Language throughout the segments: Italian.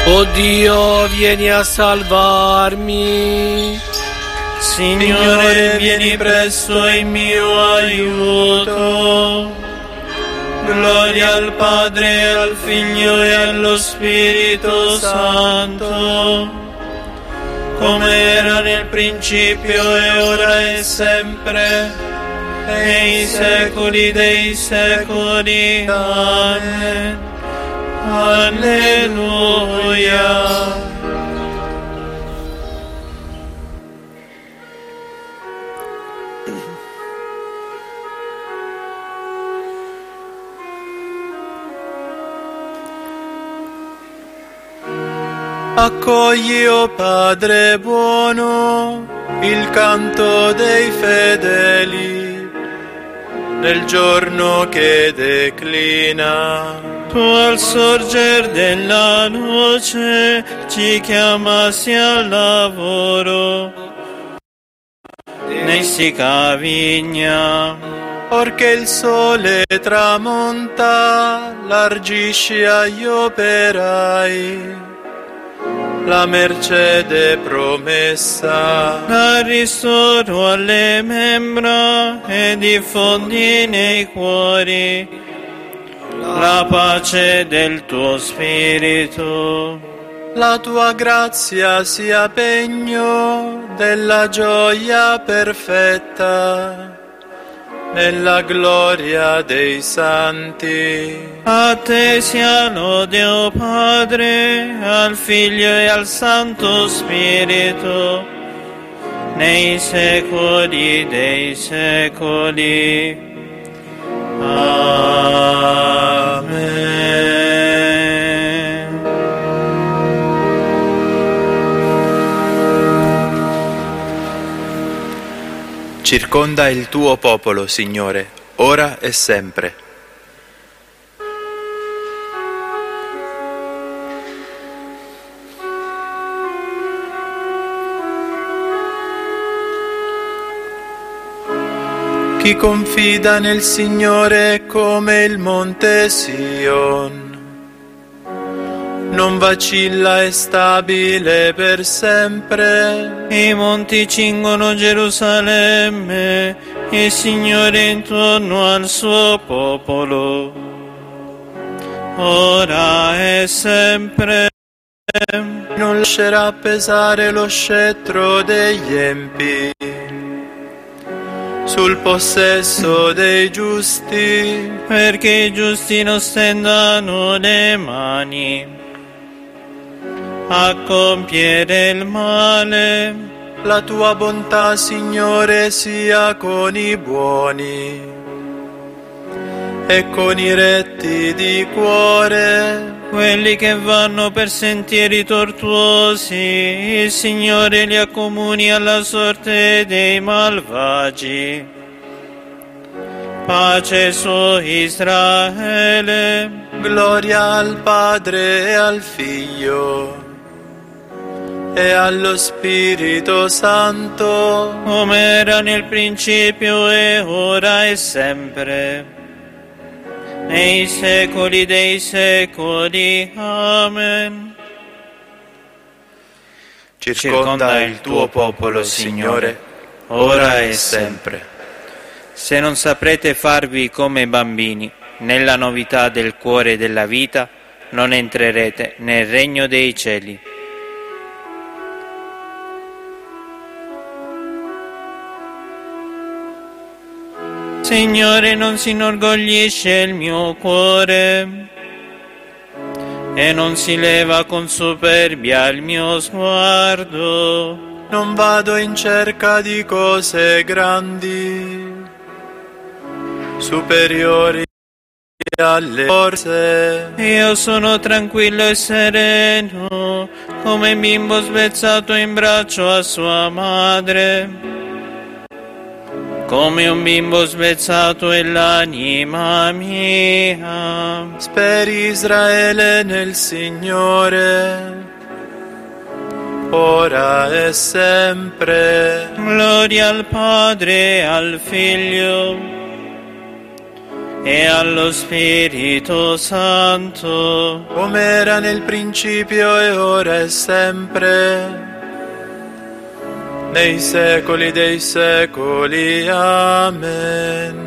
Oh Dio, vieni a salvarmi. Signore, vieni presto in mio aiuto. Gloria al Padre, al Figlio e allo Spirito Santo, come era nel principio e ora e sempre, e nei secoli dei secoli. Amen. Alleluia. Accogli, o Padre buono, il canto dei fedeli, nel giorno che declina. Tu al sorger della luce ci chiamasti al lavoro, nei si cavigna. Orché il sole tramonta, largisci agli operai la mercede promessa. La ristoro alle membra e diffondi nei cuori la pace del tuo spirito. La tua grazia sia pegno della gioia perfetta nella gloria dei santi. A te sia lode, o Padre, al Figlio e al Santo Spirito, nei secoli dei secoli. Amen. Circonda il tuo popolo, Signore, ora e sempre. Chi confida nel Signore è come il monte Sion, non vacilla, è stabile per sempre. I monti cingono Gerusalemme, il Signore intorno al suo popolo, ora e sempre. Non lascerà pesare lo scettro degli empi sul possesso dei giusti, perché i giusti non stendano le mani a compiere il male. La tua bontà, Signore, sia con i buoni e con i retti di cuore. Quelli che vanno per sentieri tortuosi, il Signore li accomuni alla sorte dei malvagi. Pace su Israele. Gloria al Padre e al Figlio e allo Spirito Santo, come era nel principio e ora e sempre, nei secoli dei secoli. Amen. Circonda il tuo popolo, Signore, ora e sempre. Se non saprete farvi come bambini nella novità del cuore e della vita, non entrerete nel regno dei cieli. Signore, non si inorgoglisce il mio cuore e non si leva con superbia il mio sguardo. Non vado in cerca di cose grandi, superiori alle forze. Io sono tranquillo e sereno, come bimbo svezzato in braccio a sua madre. Come un bimbo svezzato è l'anima mia. Speri Israele nel Signore, ora e sempre. Gloria al Padre e al Figlio e allo Spirito Santo, come era nel principio e ora e sempre, nei secoli dei secoli. Amen.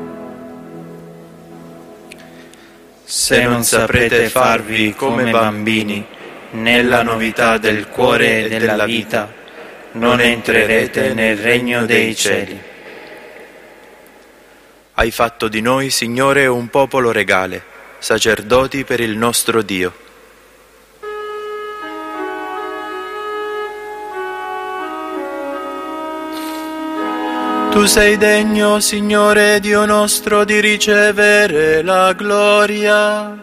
Se non saprete farvi come bambini nella novità del cuore e della vita, non entrerete nel regno dei cieli. Hai fatto di noi, Signore, un popolo regale, sacerdoti per il nostro Dio. Tu sei degno, Signore Dio nostro, di ricevere la gloria,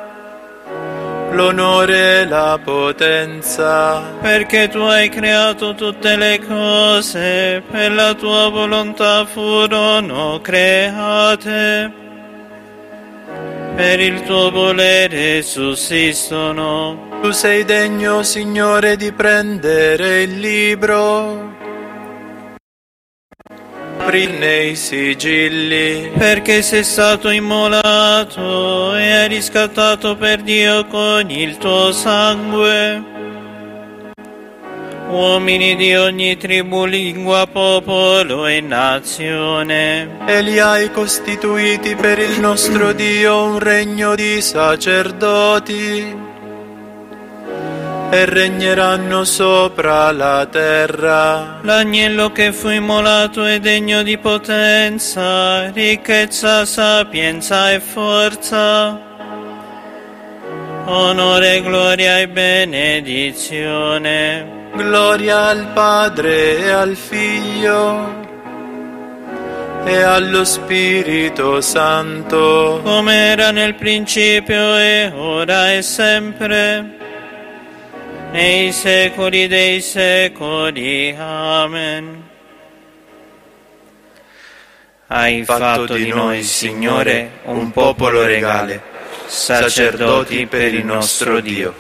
l'onore e la potenza, perché tu hai creato tutte le cose, per la tua volontà furono create, per il tuo volere sussistono. Tu sei degno, Signore, di prendere il libro, aprirne i sigilli, perché sei stato immolato e hai riscattato per Dio con il tuo sangue uomini di ogni tribù, lingua, popolo e nazione. e li hai costituiti per il nostro Dio un regno di sacerdoti, e regneranno sopra la terra. L'agnello che fu immolato è degno di potenza, ricchezza, sapienza e forza, onore, gloria e benedizione. Gloria al Padre e al Figlio e allo Spirito Santo, come era nel principio e ora e sempre, nei secoli dei secoli. Amen. Hai fatto di noi, Signore, un popolo regale, sacerdoti per il nostro Dio.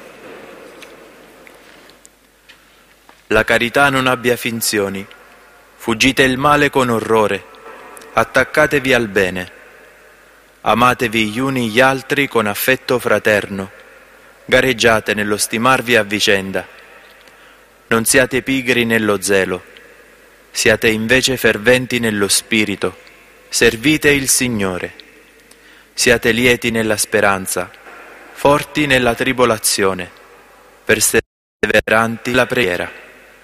La carità non abbia finzioni, fuggite il male con orrore, attaccatevi al bene, amatevi gli uni gli altri con affetto fraterno, gareggiate nello stimarvi a vicenda, non siate pigri nello zelo, siate invece ferventi nello spirito, servite il Signore, siate lieti nella speranza, forti nella tribolazione, perseveranti nella preghiera.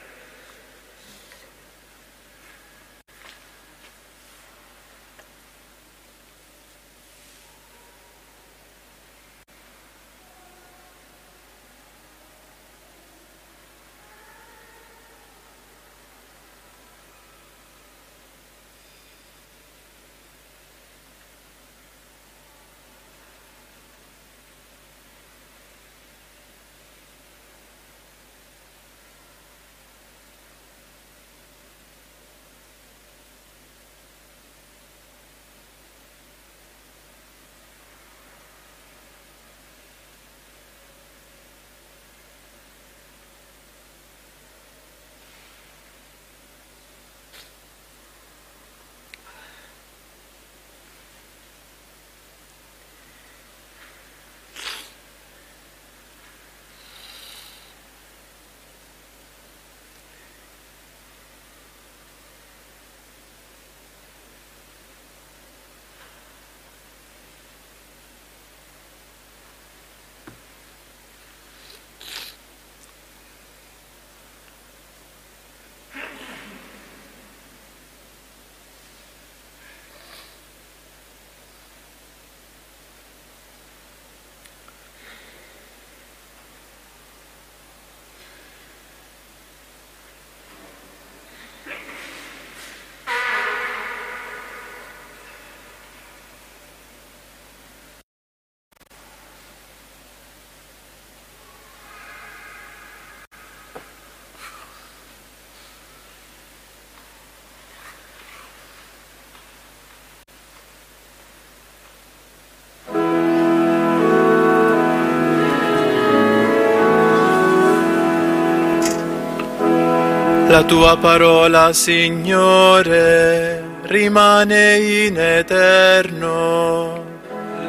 La tua parola, Signore, rimane in eterno.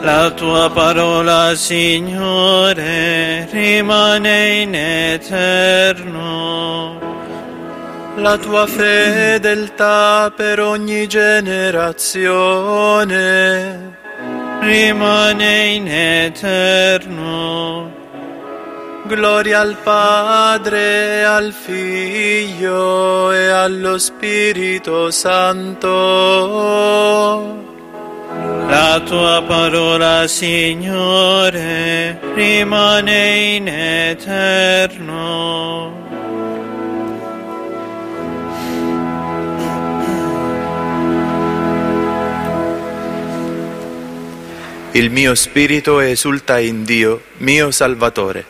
La tua parola, Signore, rimane in eterno. La tua fedeltà per ogni generazione rimane in eterno. Gloria al Padre, al Figlio e allo Spirito Santo. La tua parola, Signore, rimane in eterno. Il mio spirito esulta in Dio, mio Salvatore.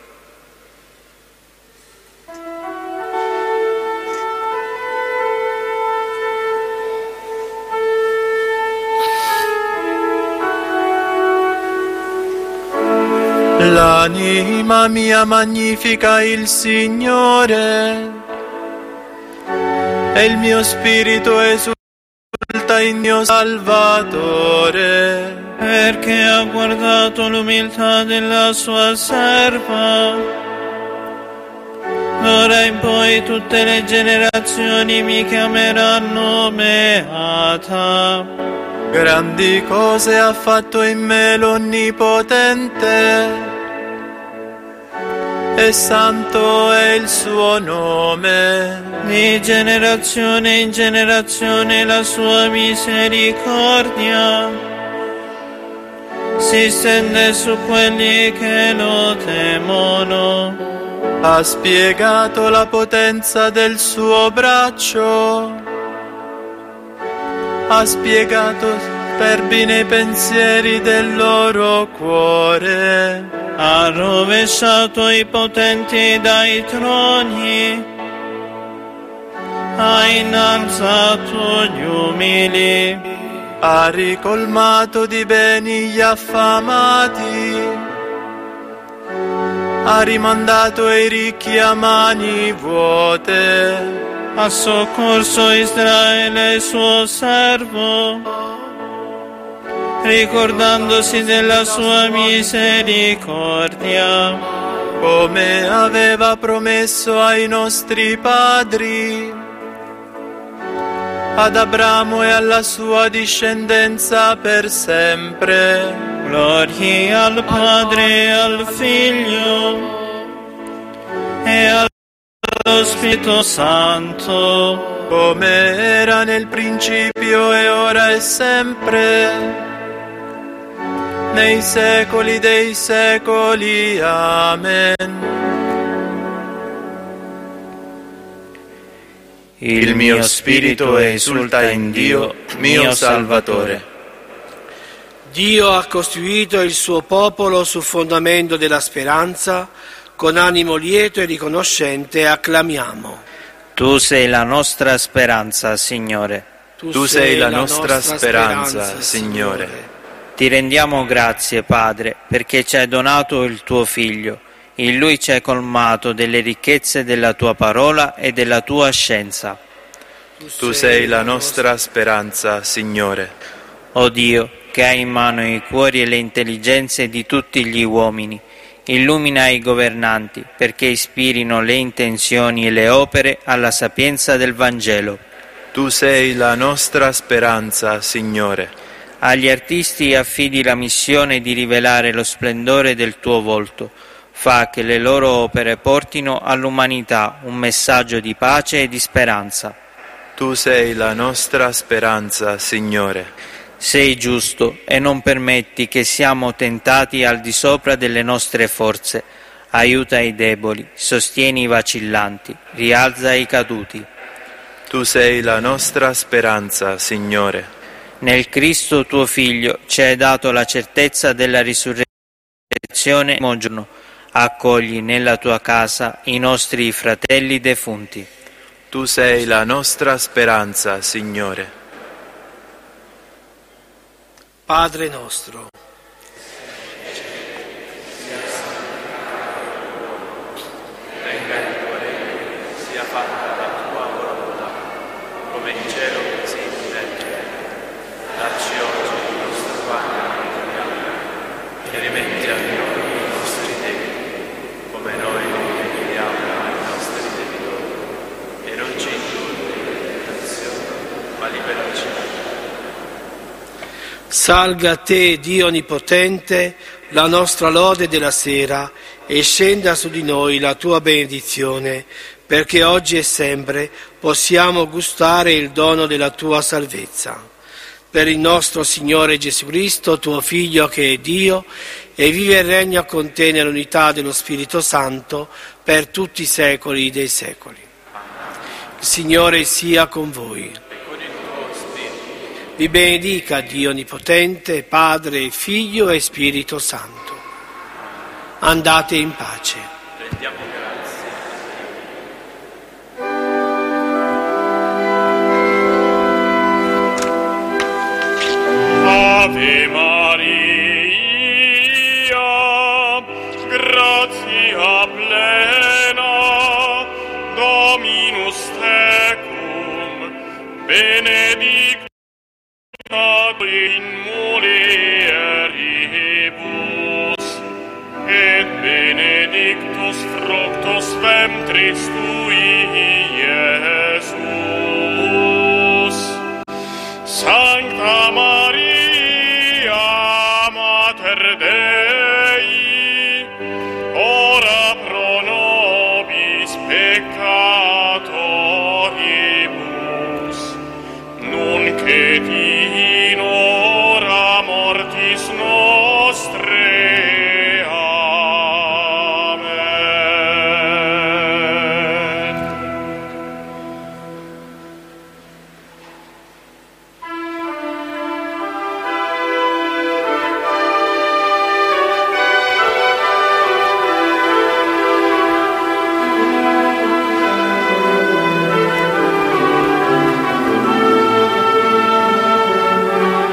L'anima mia magnifica il Signore, e il mio spirito esulta in Dio Salvatore, perché ha guardato l'umiltà della sua serva. D'ora in poi tutte le generazioni mi chiameranno beata. Grandi cose ha fatto in me l'Onnipotente, e santo è il suo nome. Di generazione in generazione la sua misericordia si stende su quelli che lo temono. Ha spiegato la potenza del suo braccio, ha spiegato superbi nei pensieri del loro cuore. Ha rovesciato i potenti dai troni, ha innalzato gli umili, Ha ricolmato di beni gli affamati, ha rimandato ai ricchi a mani vuote. ha soccorso Israele suo servo, ricordandosi della sua misericordia, come aveva promesso ai nostri padri, ad Abramo e alla sua discendenza per sempre. Gloria al Padre e al Figlio e allo Spirito Santo, come era nel principio e ora e sempre, nei secoli dei secoli. Amen. Il mio spirito esulta in Dio, mio Salvatore. Dio ha costruito il suo popolo sul fondamento della speranza, con animo lieto e riconoscente acclamiamo. Tu sei la nostra speranza, Signore. Tu sei la nostra speranza, Signore. Ti rendiamo grazie, Padre, perché ci hai donato il tuo Figlio. In Lui ci hai colmato delle ricchezze della tua parola e della tua scienza. Tu sei la nostra speranza, Signore. O Dio, che hai in mano i cuori e le intelligenze di tutti gli uomini, illumina i governanti perché ispirino le intenzioni e le opere alla sapienza del Vangelo. Tu sei la nostra speranza, Signore. Agli artisti affidi la missione di rivelare lo splendore del tuo volto. Fa che le loro opere portino all'umanità un messaggio di pace e di speranza. Tu sei la nostra speranza, Signore. Sei giusto e non permetti che siamo tentati al di sopra delle nostre forze. Aiuta i deboli, sostieni i vacillanti, rialza i caduti. Tu sei la nostra speranza, Signore. Nel Cristo tuo Figlio ci hai dato la certezza della risurrezione il primo giorno. Accogli nella tua casa i nostri fratelli defunti. Tu sei la nostra speranza, Signore. Padre nostro, venga il tuo regno, sia fatta la tua volontà, come in cielo così in terra. Dacci oggi il nostro pane quotidiano, Salga a te, Dio Onnipotente, la nostra lode della sera e scenda su di noi la tua benedizione, perché oggi e sempre possiamo gustare il dono della tua salvezza. Per il nostro Signore Gesù Cristo, tuo Figlio che è Dio, e vive e regna con te nell'unità dello Spirito Santo per tutti i secoli dei secoli. Il Signore sia con voi. Vi benedica Dio Onnipotente, Padre, Figlio e Spirito Santo. Andate in pace. Rendiamo grazie. Ave